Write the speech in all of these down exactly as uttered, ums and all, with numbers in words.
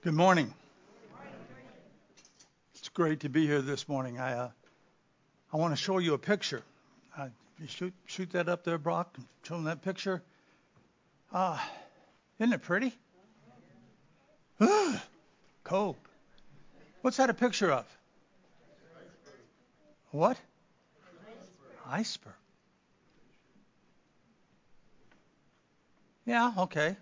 Good morning. It's great to be here this morning. I uh, I want to show you a picture. Uh, you shoot shoot that up there, Brock. Show them that picture. Ah, uh, isn't it pretty? Cold. What's that a picture of? What? Iceberg. Yeah. Okay.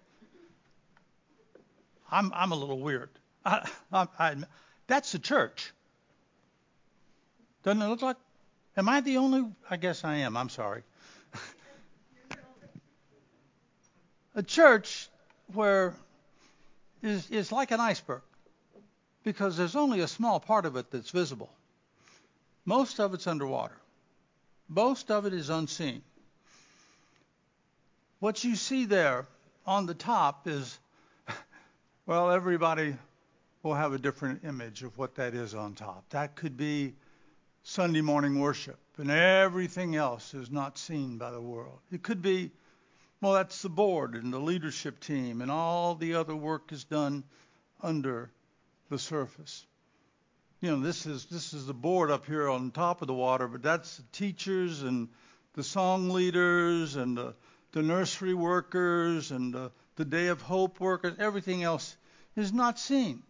I'm I'm a little weird. I, I, I, that's the church. Doesn't it look like? Am I the only? I guess I am. I'm sorry. A church where is is like an iceberg because there's only a small part of it that's visible. Most of it's underwater. Most of it is unseen. What you see there on the top is, well, everybody will have a different image of what that is on top. That could be Sunday morning worship, and everything else is not seen by the world. It could be, well, that's the board and the leadership team, and all the other work is done under the surface. You know, this is this is the board up here on top of the water, but that's the teachers and the song leaders and the, the nursery workers and the, the Day of Hope workers. Everything else is not seen.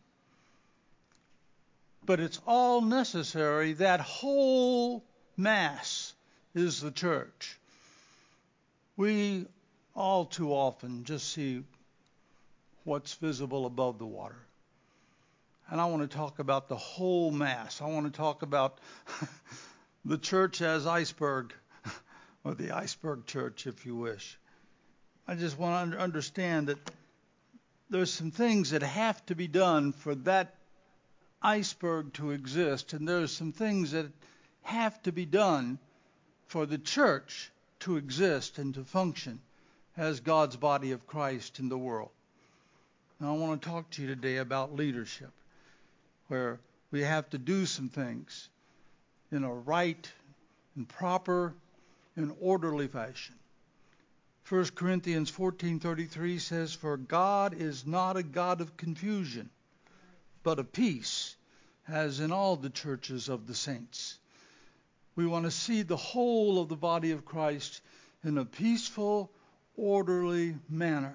But it's all necessary. That whole mass is the church. We all too often just see what's visible above the water. And I want to talk about the whole mass. I want to talk about the church as iceberg, or the iceberg church, if you wish. I just want to understand that there's some things that have to be done for that iceberg to exist, and there's some things that have to be done for the church to exist and to function as God's body of Christ in the world. Now I want to talk to you today about leadership, where we have to do some things in a right and proper and orderly fashion. First Corinthians fourteen thirty-three says, "For God is not a God of confusion, but of peace, as in all the churches of the saints." We want to see the whole of the body of Christ in a peaceful, orderly manner.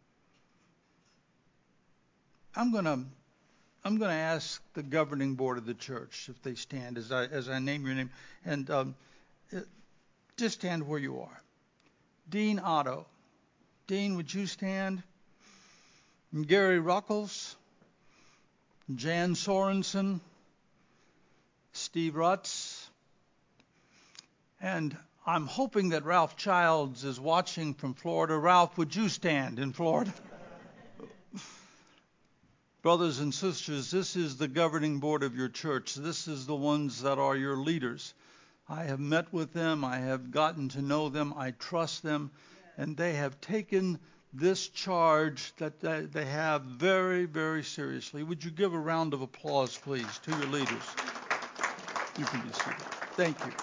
I'm going to I'm going to ask the governing board of the church if they stand as I as I name your name, and um, just stand where you are. Dean Otto. Dean, would you stand? And Gary Ruckles. Jan Sorensen, Steve Rutz, and I'm hoping that Ralph Childs is watching from Florida. Ralph, would you stand in Florida? Brothers and sisters, this is the governing board of your church. This is the ones that are your leaders. I have met with them. I have gotten to know them. I trust them, and they have taken this charge that they have very, very seriously. Would you give a round of applause, please, to your leaders? You can be seated. Thank you.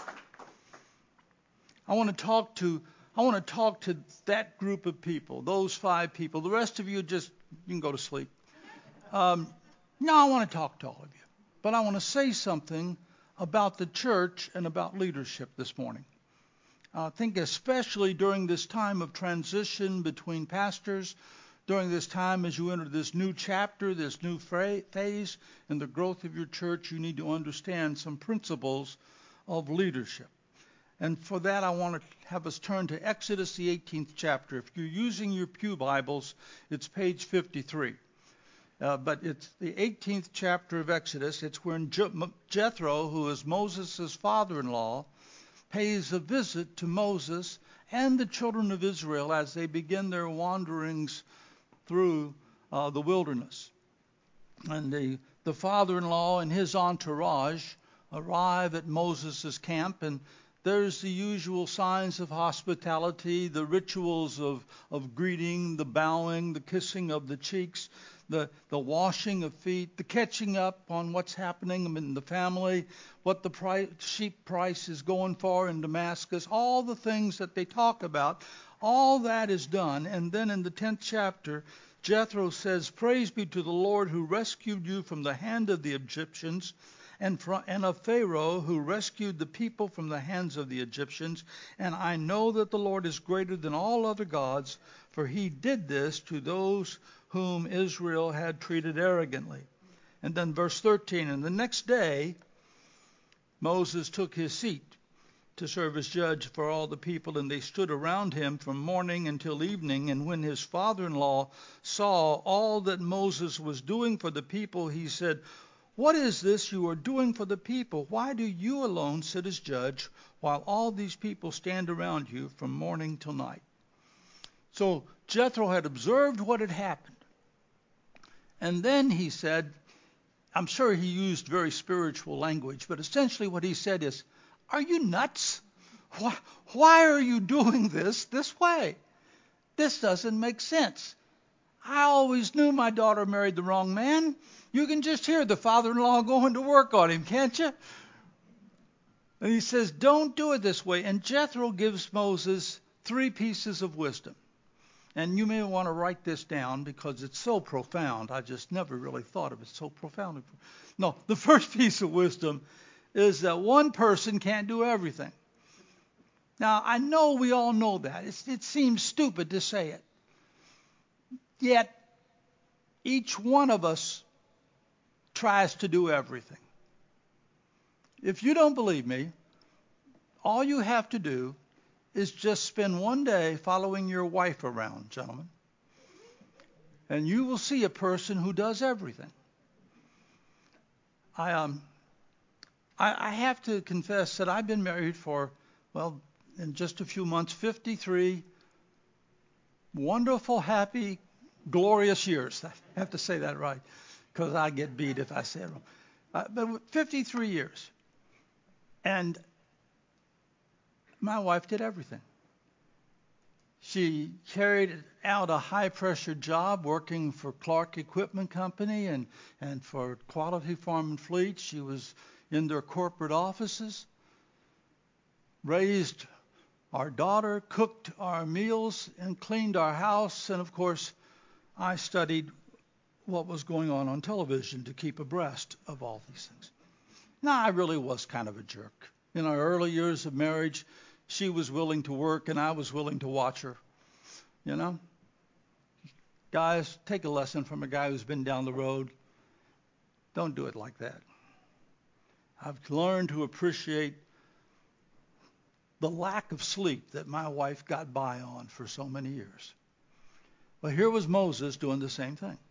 I want to talk to I want to talk to that group of people, those five people. The rest of you just you can go to sleep. Um, no, I want to talk to all of you, but I want to say something about the church and about leadership this morning. I think especially during this time of transition between pastors, during this time as you enter this new chapter, this new phase in the growth of your church, you need to understand some principles of leadership. And for that, I want to have us turn to Exodus, the eighteenth chapter. If you're using your pew Bibles, it's page fifty-three. Uh, but it's the eighteenth chapter of Exodus. It's when Je- Jethro, who is Moses' father-in-law, pays a visit to Moses and the children of Israel as they begin their wanderings through uh, the wilderness. And the, the father-in-law and his entourage arrive at Moses' camp, and there's the usual signs of hospitality, the rituals of, of greeting, the bowing, the kissing of the cheeks, the, the washing of feet, the catching up on what's happening in the family, what the price, sheep price is going for in Damascus, all the things that they talk about, all that is done. And then in the tenth chapter, Jethro says, "Praise be to the Lord who rescued you from the hand of the Egyptians, and, from, and of Pharaoh who rescued the people from the hands of the Egyptians. And I know that the Lord is greater than all other gods, for he did this to those whom Israel had treated arrogantly." And then verse thirteen, "And the next day Moses took his seat to serve as judge for all the people, and they stood around him from morning until evening. And when his father-in-law saw all that Moses was doing for the people, he said, 'What is this you are doing for the people? Why do you alone sit as judge while all these people stand around you from morning till night?'" So Jethro had observed what had happened. And then he said, I'm sure he used very spiritual language, but essentially what he said is, "Are you nuts? Why, why are you doing this this way? This doesn't make sense. I always knew my daughter married the wrong man. You can just hear the father-in-law going to work on him, can't you?" And he says, "Don't do it this way." And Jethro gives Moses three pieces of wisdom. And you may want to write this down because it's so profound. I just never really thought of it so profoundly. No, the first piece of wisdom is that one person can't do everything. Now, I know we all know that. It's, it seems stupid to say it. Yet, each one of us tries to do everything. If you don't believe me, all you have to do is just spend one day following your wife around, gentlemen. And you will see a person who does everything. I um, I, I have to confess that I've been married for, well, in just a few months, fifty-three wonderful, happy, glorious years. I have to say that right, because I get beat if I say it wrong. Uh, but fifty-three years. And my wife did everything. She carried out a high-pressure job working for Clark Equipment Company and, and for Quality Farm and Fleet. She was in their corporate offices, raised our daughter, cooked our meals, and cleaned our house. And, of course, I studied what was going on on television to keep abreast of all these things. Now, I really was kind of a jerk. In our early years of marriage, she was willing to work, and I was willing to watch her. You know? Guys, take a lesson from a guy who's been down the road. Don't do it like that. I've learned to appreciate the lack of sleep that my wife got by on for so many years. But here was Moses doing the same thing.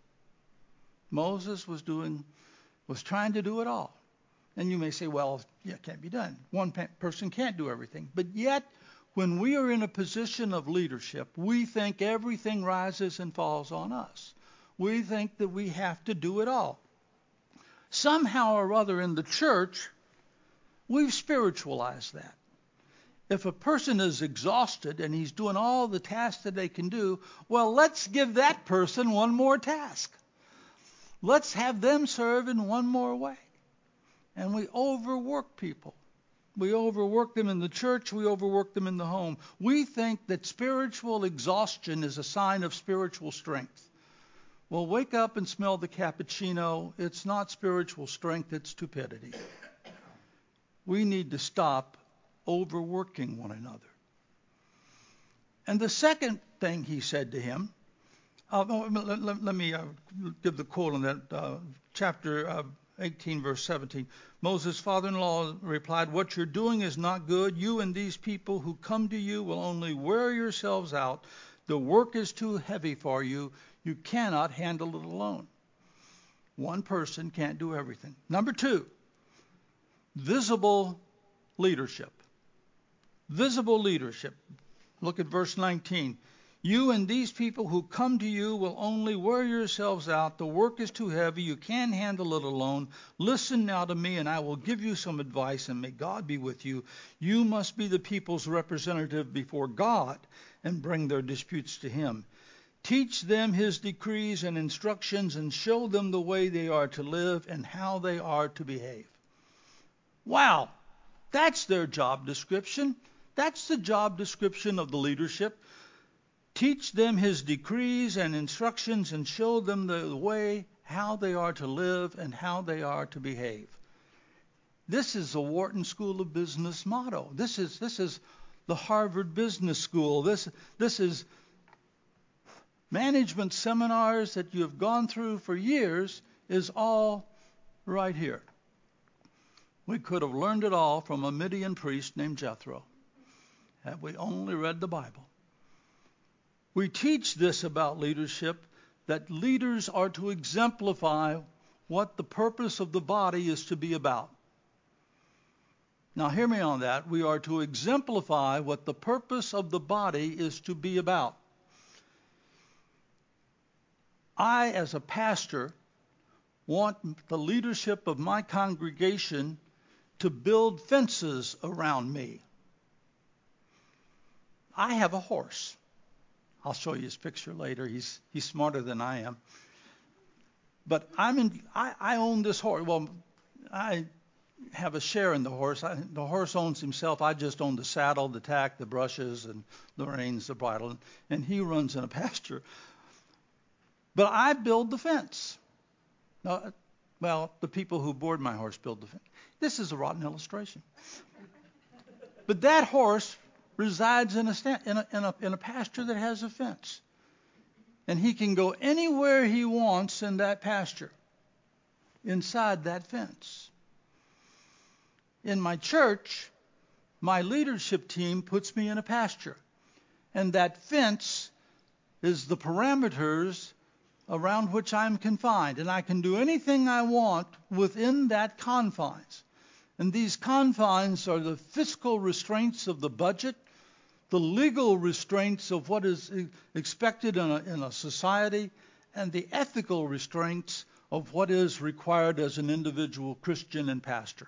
Moses was doing, was trying to do it all. And you may say, well, yeah, it can't be done. One person can't do everything. But yet, when we are in a position of leadership, we think everything rises and falls on us. We think that we have to do it all. Somehow or other in the church, we've spiritualized that. If a person is exhausted and he's doing all the tasks that they can do, well, let's give that person one more task. Let's have them serve in one more way. And we overwork people. We overwork them in the church. We overwork them in the home. We think that spiritual exhaustion is a sign of spiritual strength. Well, wake up and smell the cappuccino. It's not spiritual strength. It's stupidity. We need to stop overworking one another. And the second thing he said to him, uh, let, let, let me uh, give the quote on that, uh, chapter uh, eighteen, verse seventeen. Moses' father-in-law replied, "What you're doing is not good. You and these people who come to you will only wear yourselves out. The work is too heavy for you. You cannot handle it alone." One person can't do everything. Number two, visible leadership. Visible leadership. Look at verse nineteen. "You and these people who come to you will only wear yourselves out. The work is too heavy. You can't handle it alone. Listen now to me, and I will give you some advice, and may God be with you. You must be the people's representative before God and bring their disputes to him. Teach them his decrees and instructions, and show them the way they are to live and how they are to behave." Wow, that's their job description. That's the job description of the leadership. teach them his decrees and instructions, and show them the way how they are to live and how they are to behave. This is the Wharton School of Business motto. This is this is the Harvard Business School. This this is management seminars that you have gone through for years is all right here. We could have learned it all from a Midian priest named Jethro had we only read the Bible. We teach this about leadership, that leaders are to exemplify what the purpose of the body is to be about. Now hear me on that. We are to exemplify what the purpose of the body is to be about. I, as a pastor, want the leadership of my congregation to build fences around me. I have a horse. I'll show you his picture later. He's he's smarter than I am. But I'm in. I, I own this horse. Well, I have a share in the horse. I, the horse owns himself. I just own the saddle, the tack, the brushes, and the reins, the bridle, and he runs in a pasture. But I build the fence. Now, well, the people who board my horse build the fence. This is a rotten illustration. But that horse resides in a, sta- in, a, in, a, in a pasture that has a fence. And he can go anywhere he wants in that pasture, inside that fence. In my church, my leadership team puts me in a pasture. And that fence is the parameters around which I'm confined. And I can do anything I want within that confines. And these confines are the fiscal restraints of the budget, the legal restraints of what is expected in a, in a society, and the ethical restraints of what is required as an individual Christian and pastor.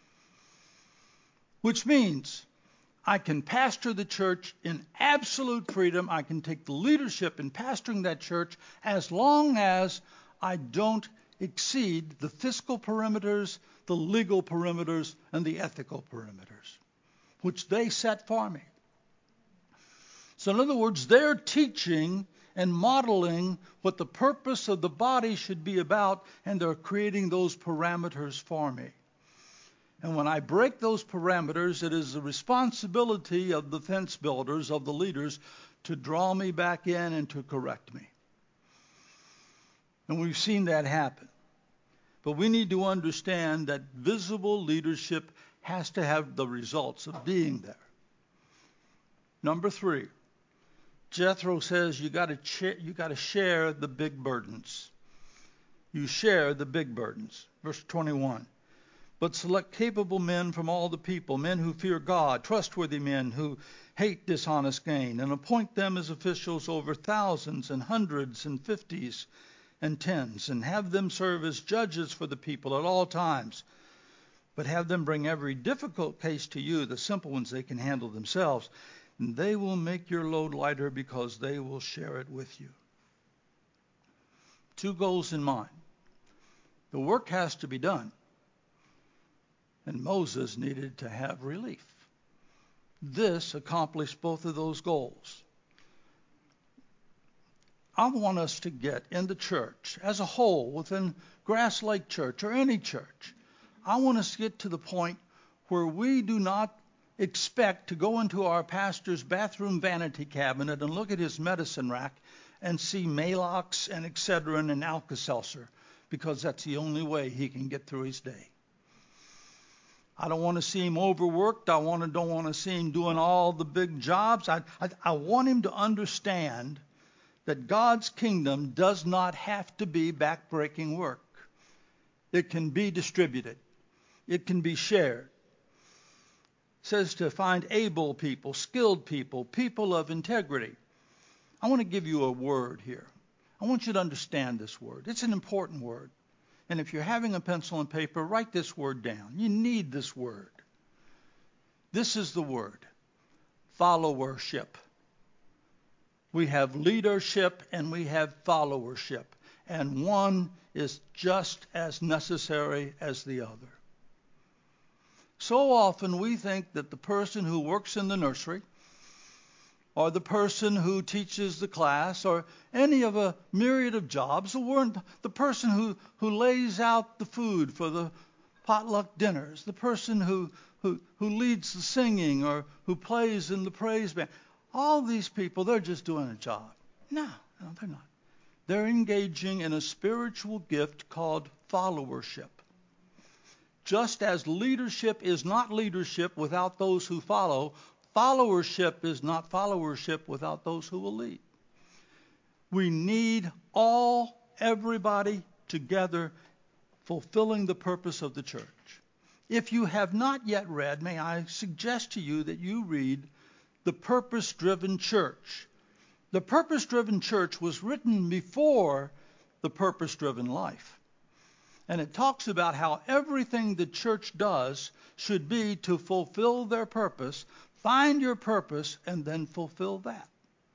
Which means I can pastor the church in absolute freedom. I can take the leadership in pastoring that church as long as I don't exceed the fiscal perimeters, the legal perimeters, and the ethical perimeters, which they set for me. So in other words, they're teaching and modeling what the purpose of the body should be about, and they're creating those parameters for me. And when I break those parameters, it is the responsibility of the fence builders, of the leaders, to draw me back in and to correct me. And we've seen that happen. But we need to understand that visible leadership has to have the results of being there. Number three, Jethro says you got to ch- you got to share the big burdens. You share the big burdens. Verse twenty-one. But select capable men from all the people, men who fear God, trustworthy men who hate dishonest gain, and appoint them as officials over thousands and hundreds and fifties and tens, and have them serve as judges for the people at all times. But have them bring every difficult case to you, the simple ones they can handle themselves, and they will make your load lighter because they will share it with you. Two goals in mind. The work has to be done. And Moses needed to have relief. This accomplished both of those goals. I want us to get in the church as a whole, within Grass Lake Church or any church, I want us to get to the point where we do not expect to go into our pastor's bathroom vanity cabinet and look at his medicine rack and see Maalox and Excedrin and Alka-Seltzer, because that's the only way he can get through his day. I don't want to see him overworked. I want to, don't want to see him doing all the big jobs. I, I, I want him to understand that God's kingdom does not have to be backbreaking work. It can be distributed. It can be shared. It says to find able people, skilled people, people of integrity. I want to give you a word here. I want you to understand this word. It's an important word. And if you're having a pencil and paper, write this word down. You need this word. This is the word. Followership. We have leadership and we have followership. And one is just as necessary as the other. So often we think that the person who works in the nursery or the person who teaches the class, or any of a myriad of jobs, the, the person who, who lays out the food for the potluck dinners, the person who, who, who leads the singing or who plays in the praise band. All these people, they're just doing a job. No, no, they're not. They're engaging in a spiritual gift called followership. Just as leadership is not leadership without those who follow, followership is not followership without those who will lead. We need all, everybody together fulfilling the purpose of the church. If you have not yet read, may I suggest to you that you read The Purpose-Driven Church. The Purpose-Driven Church was written before The Purpose-Driven Life. And it talks about how everything the church does should be to fulfill their purpose. Find your purpose and then fulfill that.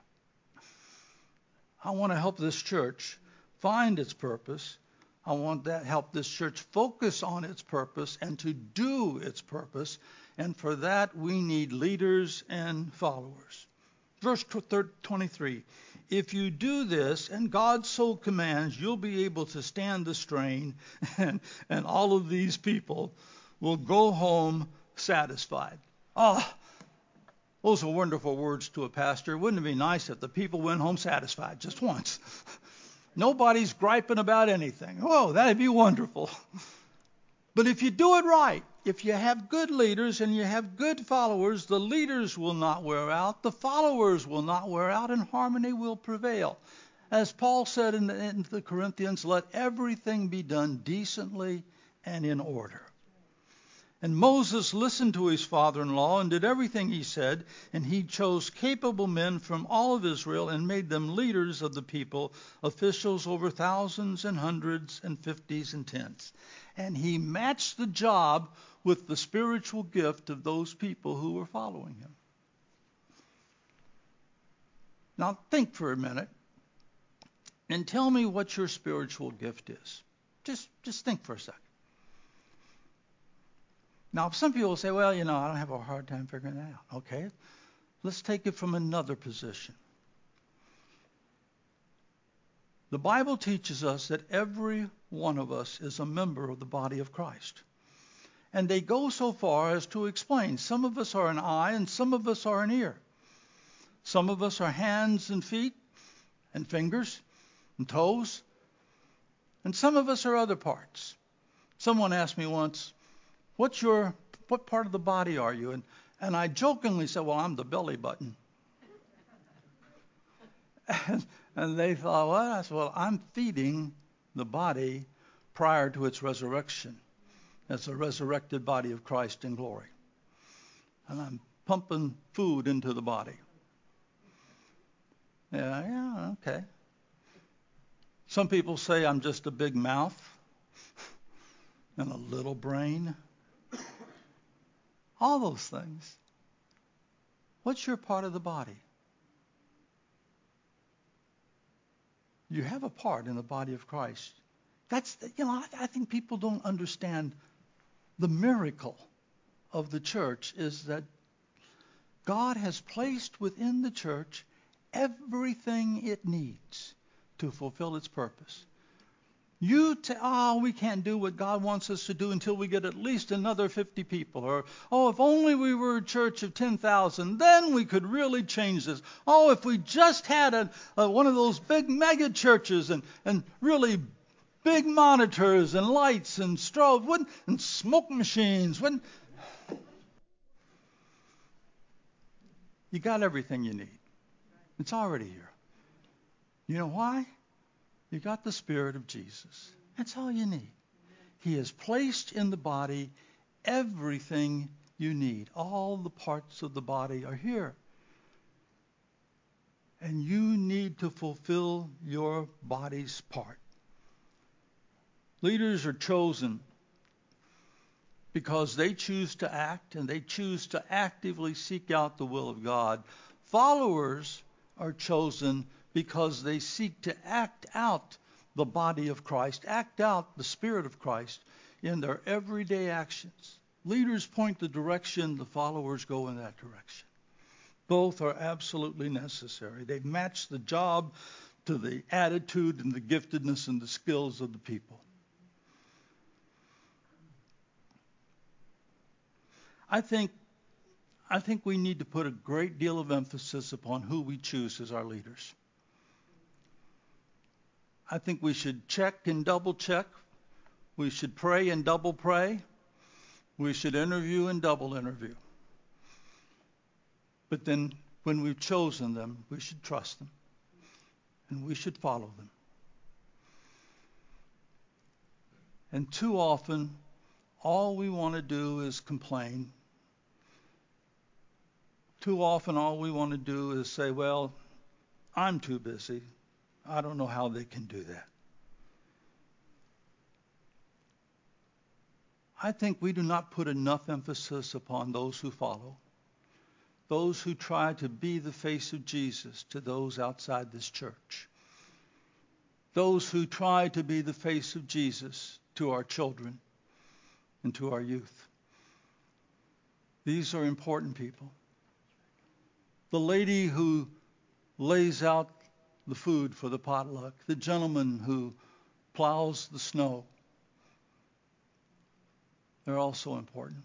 I want to help this church find its purpose. I want to help this church focus on its purpose and to do its purpose. And for that, we need leaders and followers. Verse twenty-three, if you do this, and God so commands, you'll be able to stand the strain, and, and all of these people will go home satisfied. Ah, those are wonderful words to a pastor. Wouldn't it be nice if the people went home satisfied just once? Nobody's griping about anything. Oh, that'd be wonderful. But if you do it right, if you have good leaders and you have good followers, the leaders will not wear out, the followers will not wear out, and harmony will prevail. As Paul said in the, in the Corinthians, let everything be done decently and in order. And Moses listened to his father-in-law and did everything he said, and he chose capable men from all of Israel and made them leaders of the people, officials over thousands and hundreds and fifties and tens. And he matched the job with the spiritual gift of those people who were following him. Now think for a minute and tell me what your spiritual gift is. Just, just think for a second. Now, some people will say, well, you know, I don't have a hard time figuring that out. Okay, let's take it from another position. The Bible teaches us that every one of us is a member of the body of Christ. And they go so far as to explain. Some of us are an eye and some of us are an ear. Some of us are hands and feet and fingers and toes. And some of us are other parts. Someone asked me once, What's your, what part of the body are you? And, and I jokingly said, well, I'm the belly button. and, and they thought, what? I said, well, I'm feeding the body prior to its resurrection as a resurrected body of Christ in glory. And I'm pumping food into the body. Yeah, yeah, okay. Some people say I'm just a big mouth and a little brain. All those things. What's your part of the body? You have a part in the body of Christ. That's, you know, I, I think people don't understand the miracle of the church is that God has placed within the church everything it needs to fulfill its purpose. You say, oh, we can't do what God wants us to do until we get at least another fifty people. Or, oh, if only we were a church of ten thousand, then we could really change this. Oh, if we just had a, a, one of those big mega churches and, and really big monitors and lights and strobe wouldn't, and smoke machines. Wouldn't. You got everything you need. It's already here. You know why? You got the Spirit of Jesus. That's all you need. He has placed in the body everything you need. All the parts of the body are here. And you need to fulfill your body's part. Leaders are chosen because they choose to act and they choose to actively seek out the will of God. Followers are chosen because they seek to act out the body of Christ, act out the Spirit of Christ in their everyday actions. Leaders point the direction, the followers go in that direction. Both are absolutely necessary. They match the job to the attitude and the giftedness and the skills of the people. I think I think we need to put a great deal of emphasis upon who we choose as our leaders. I think we should check and double check. We should pray and double pray. We should interview and double interview. But then when we've chosen them, we should trust them. And we should follow them. And too often, all we want to do is complain. Too often, all we want to do is say, well, I'm too busy. I don't know how they can do that. I think we do not put enough emphasis upon those who follow, those who try to be the face of Jesus to those outside this church, those who try to be the face of Jesus to our children and to our youth. These are important people. The lady who lays out the food for the potluck, the gentleman who plows the snow, they're also important.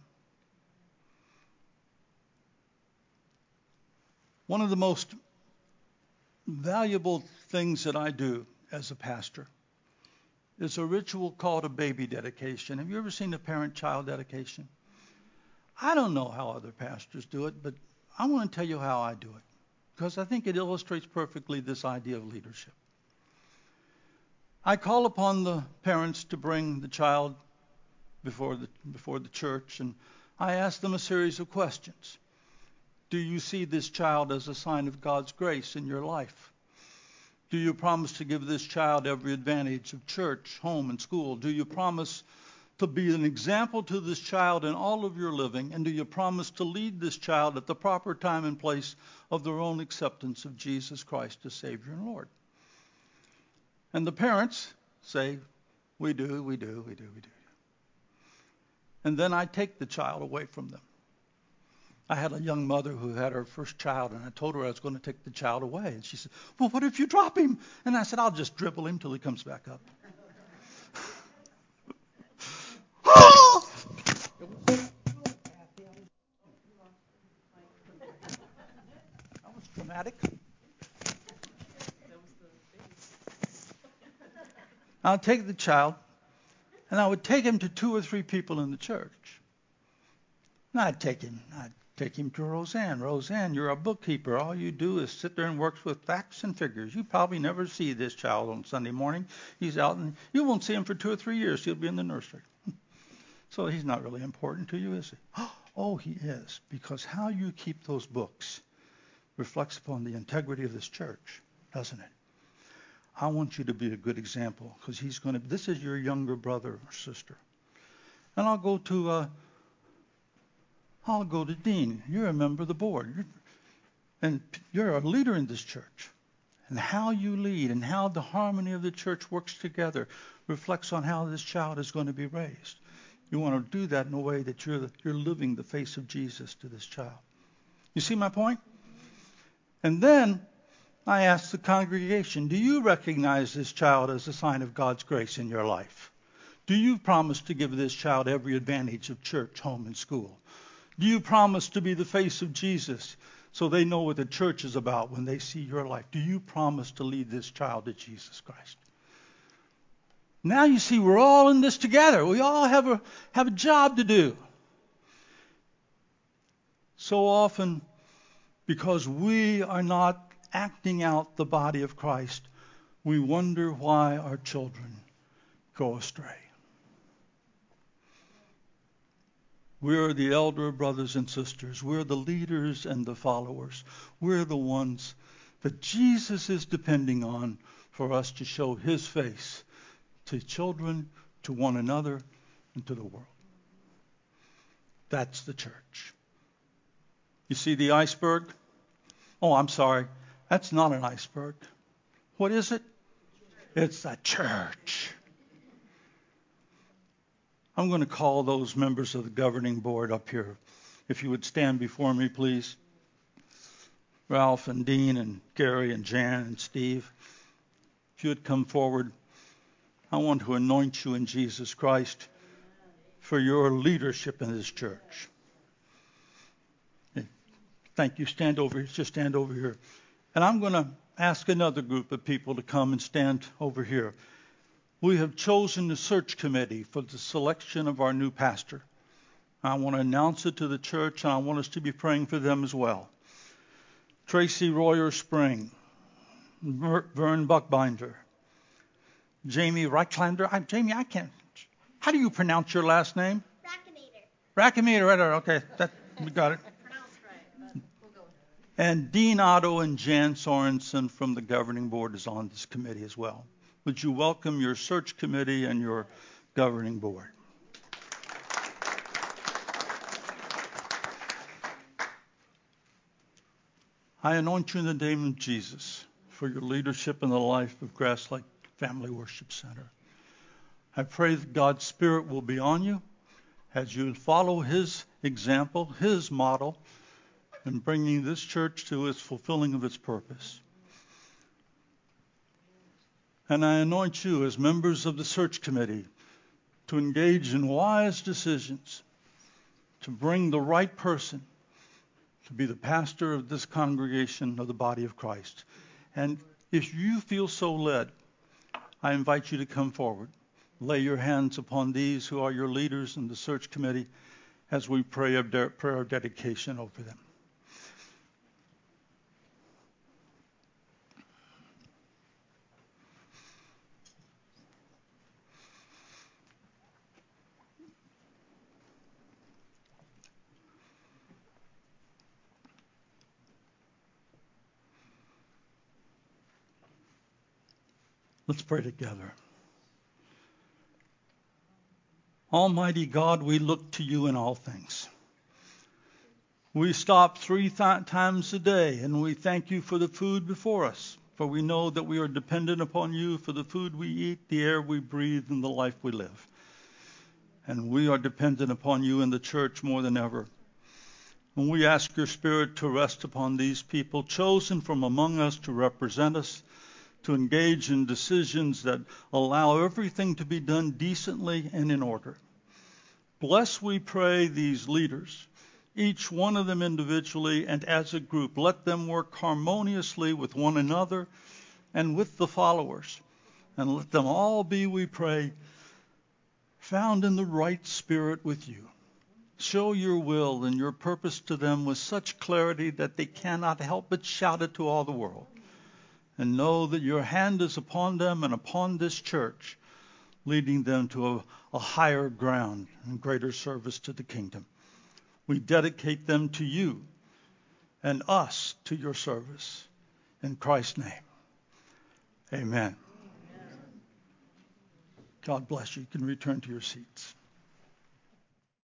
One of the most valuable things that I do as a pastor is a ritual called a baby dedication. Have you ever seen a parent-child dedication? I don't know how other pastors do it, but I want to tell you how I do it, because I think it illustrates perfectly this idea of leadership. I call upon the parents to bring the child before the before the church, and I ask them a series of questions. Do you see this child as a sign of God's grace in your life? Do you promise to give this child every advantage of church, home, and school? Do you promise to be an example to this child in all of your living? And do you promise to lead this child at the proper time and place of their own acceptance of Jesus Christ as Savior and Lord? And the parents say, we do, we do, we do, we do. And then I take the child away from them. I had a young mother who had her first child, and I told her I was going to take the child away. And she said, well, what if you drop him? And I said, I'll just dribble him till he comes back up. That was dramatic. I'll take the child, and I would take him to two or three people in the church. And I'd take him, I'd take him to Roseanne. Roseanne, you're a bookkeeper. All you do is sit there and work with facts and figures. You probably never see this child on Sunday morning. He's out, and you won't see him for two or three years. He'll be in the nursery. So he's not really important to you, is he? Oh, he is, because how you keep those books reflects upon the integrity of this church, doesn't it? I want you to be a good example, because he's going to. This is your younger brother or sister, and I'll go to. Uh, I'll go to Dean. You're a member of the board, you're, and you're a leader in this church. And how you lead and how the harmony of the church works together reflects on how this child is going to be raised. You want to do that in a way that you're you're living the face of Jesus to this child. You see my point? And then I ask the congregation, do you recognize this child as a sign of God's grace in your life? Do you promise to give this child every advantage of church, home, and school? Do you promise to be the face of Jesus so they know what the church is about when they see your life? Do you promise to lead this child to Jesus Christ? Now you see, we're all in this together. We all have a have a job to do. So often, because we are not acting out the body of Christ, we wonder why our children go astray. We're the elder brothers and sisters. We're the leaders and the followers. We're the ones that Jesus is depending on for us to show his face to children, to one another, and to the world. That's the church. You see the iceberg? Oh, I'm sorry. That's not an iceberg. What is it? It's a church. I'm going to call those members of the governing board up here. If you would stand before me, please. Ralph and Dean and Gary and Jan and Steve, if you would come forward, I want to anoint you in Jesus Christ for your leadership in this church. Thank you. Stand over here. Just stand over here. And I'm going to ask another group of people to come and stand over here. We have chosen the search committee for the selection of our new pastor. I want to announce it to the church, and I want us to be praying for them as well. Tracy Royer Spring, Vern Buckbinder, Jamie Reichtlander. I, Jamie, I can't. How do you pronounce your last name? Rackemeter. Rackemeter, right, right, okay. That, we got it. And Dean Otto and Jan Sorensen from the governing board is on this committee as well. Would you welcome your search committee and your governing board? I anoint you in the name of Jesus for your leadership in the life of Grass Lake Family Worship Center. I pray that God's Spirit will be on you as you follow His example, His model, in bringing this church to its fulfilling of its purpose. And I anoint you as members of the search committee to engage in wise decisions, to bring the right person to be the pastor of this congregation of the body of Christ. And if you feel so led, I invite you to come forward. Lay your hands upon these who are your leaders in the search committee as we pray a de- prayer of dedication over them. Let's pray together. Almighty God, we look to you in all things. We stop three th- times a day, and we thank you for the food before us, for we know that we are dependent upon you for the food we eat, the air we breathe, and the life we live. And we are dependent upon you in the church more than ever. And we ask your Spirit to rest upon these people chosen from among us to represent us, to engage in decisions that allow everything to be done decently and in order. Bless, we pray, these leaders, each one of them individually and as a group. Let them work harmoniously with one another and with the followers. And let them all be, we pray, found in the right spirit with you. Show your will and your purpose to them with such clarity that they cannot help but shout it to all the world. And know that your hand is upon them and upon this church, leading them to a, a higher ground and greater service to the kingdom. We dedicate them to you and us to your service. In Christ's name, amen. Amen. God bless you. You can return to your seats.